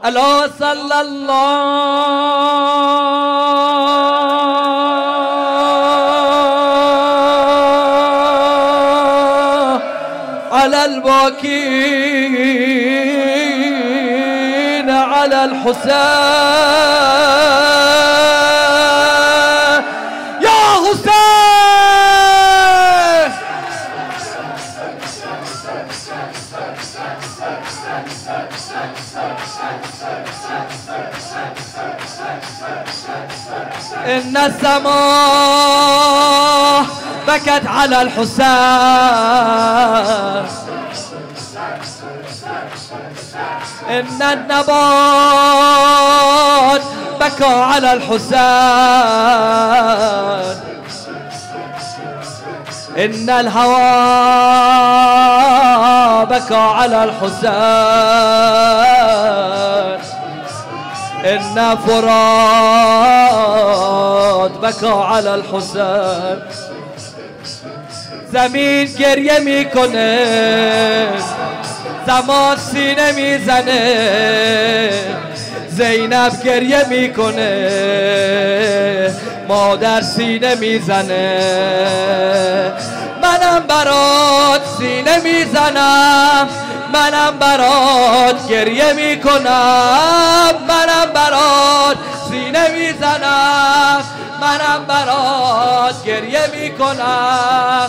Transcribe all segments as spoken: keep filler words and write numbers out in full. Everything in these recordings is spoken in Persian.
الا صلی الله على الباكين على الحسين يا حسين. إن السماء بكت على الحسين، إن النبات بكى على الحسين، إن الهوى بكى على الحسين، إن فرات بكى على الحسين. زمین گریه میکنه، زمان سینه میزنه، زینب گریه میکنه، مادر سینه میزنه. منم برات سینه میزنم، منم برات گریه میکنم، منم برات سینه میزنم، منم برات گریه میکنم،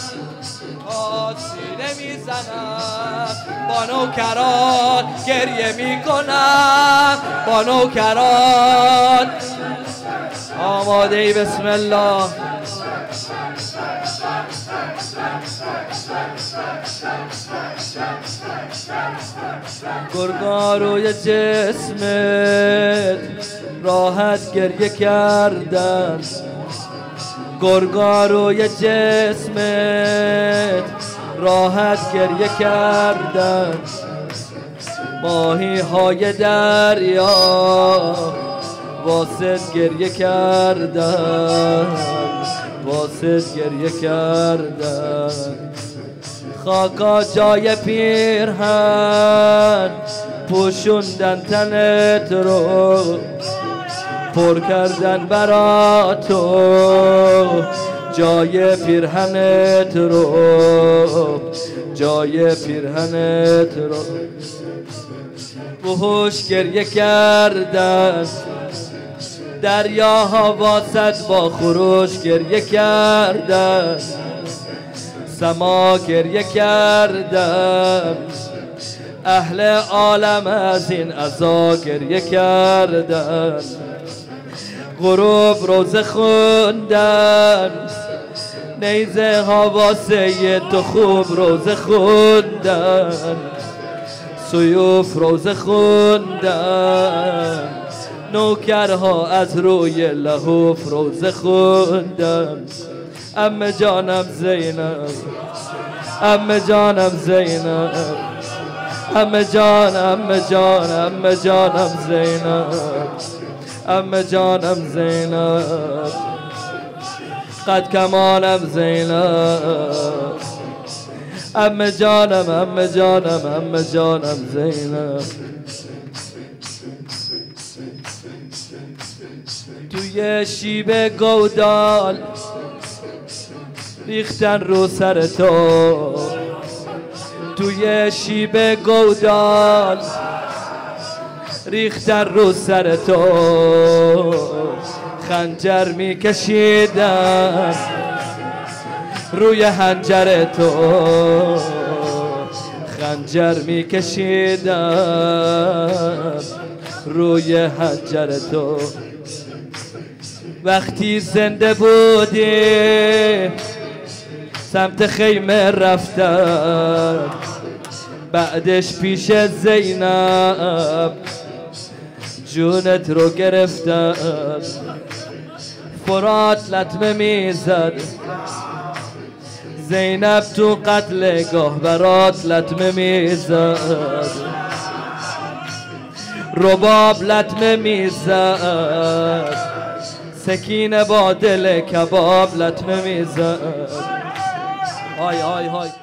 سینه میزنم، با نوکران گریه میکنم، با نوکران. آماده ای؟ بسم الله. گرگان روی جسمت راحت گریه کردن، گرگان روی جسمت راحت گریه کردن، ماهی های دریا واسط گریه کردن، واسط گریه کردن. خاکا جای پیرهن پوشوندن تنت رو، پر کردن برا تو جای پیرهنت رو، جای پیرهنت رو. بهوش گریه کردن، دریاها واسط با خروش گریه کردن، سما گریه کردن، اهل عالم از این عزا گریه کردن. غروب روزه خوندن، نیزه ها واسه تو خوب روزه خوندن، سیوف روزه خوندن، نوکرها از روی لحوف روزه خوندن. ام جانم زینب، ام جانم زینب، ام جان ام جان ام جانم زینب، ام جانم زینب، قد کمانم زینب، ام جانم ام جانم ام جانم زینب. توی شیب گودال ریختن رو سر تو، توی شیب گودال ریختن رو سر تو، خنجر میکشیدن روی حنجر تو، خنجر میکشیدن روی حنجر تو. وقتی زنده بودی سمت خیمه رفتن، بعدش پیش زینب جونت رو گرفتن. فرات لطمه میزد، زینب تو قتلگاه برات لطمه میزد، رباب لطمه میزد، سکینه با دل کباب لطمه میزد. های های های